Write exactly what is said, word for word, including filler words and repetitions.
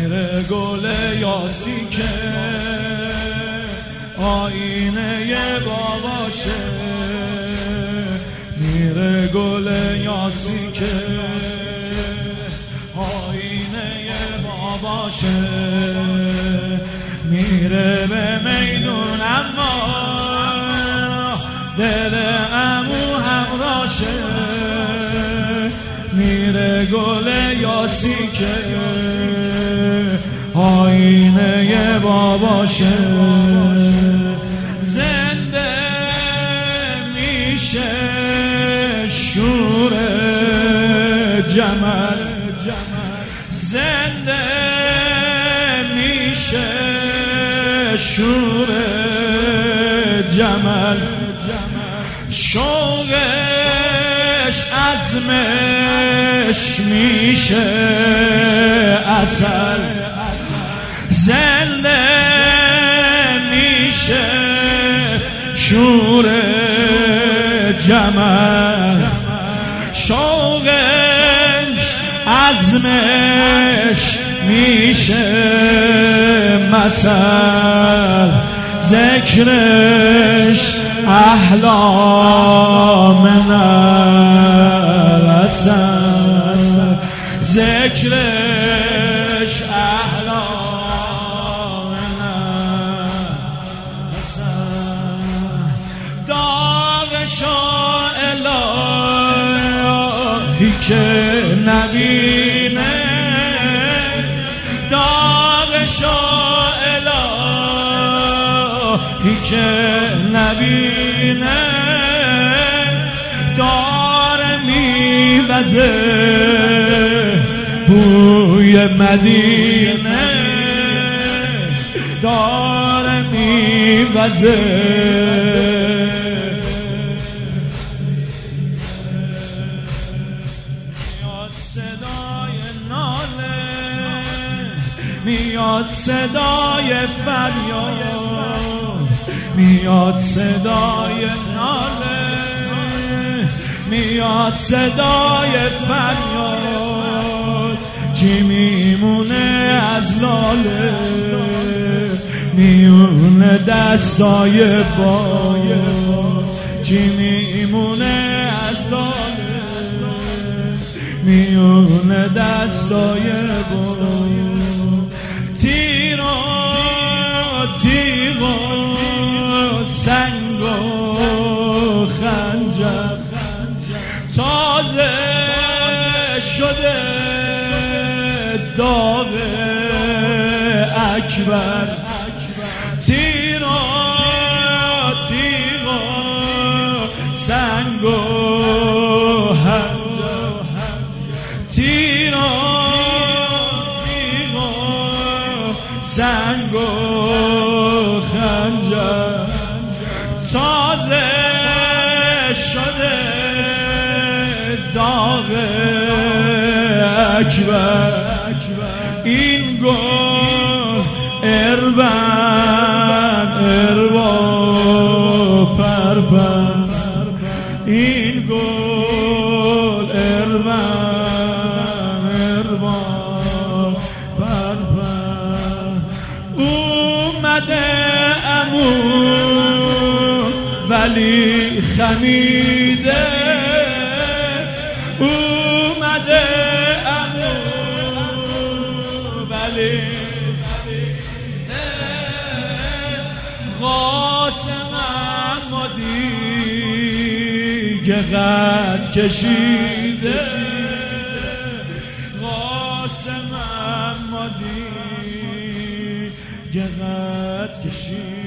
میره گل یاسی که آینه باباشه، میره گل یاسی که آینه باباشه، میره به میدون اما دل عمو همراشه، میره گل یاسی که آینه باباشه، زنده میشه شور جمل، زنده میشه شور جمل، شوقش عزمش میشه عسل، زنده میشه شور جمل، شوقش عزمش میشه مثل، ذکرش احلام نرسل، ذکرش احلام نرسل، داغشو الهی که نبینه، داغشو الهی که نبینه، داره میوزه بوی مدینه، داره میوزه میاد صدای فریاد، میاد صدای ناله، میاد صدای فریاد، چی میمونه از لاله، میونه دستای باد، چی میمونه از لاله، میونه دستای باد، تیر و تیغ و سنگ و خنجر، تازه شده داغ اکبر، تیر و تیغ و سنگ و خنجر، تیر و سنگ و خنجر، تازه شده داغ اکبر، این گل اربن اربا پرپر، این گل اربن اربا پرپر، اومده عمو ولی خمیده، اومده عمو ولی خمیده، قاسم اما دیگه قد کشیده، قاسم اما دیگه قد کشیده.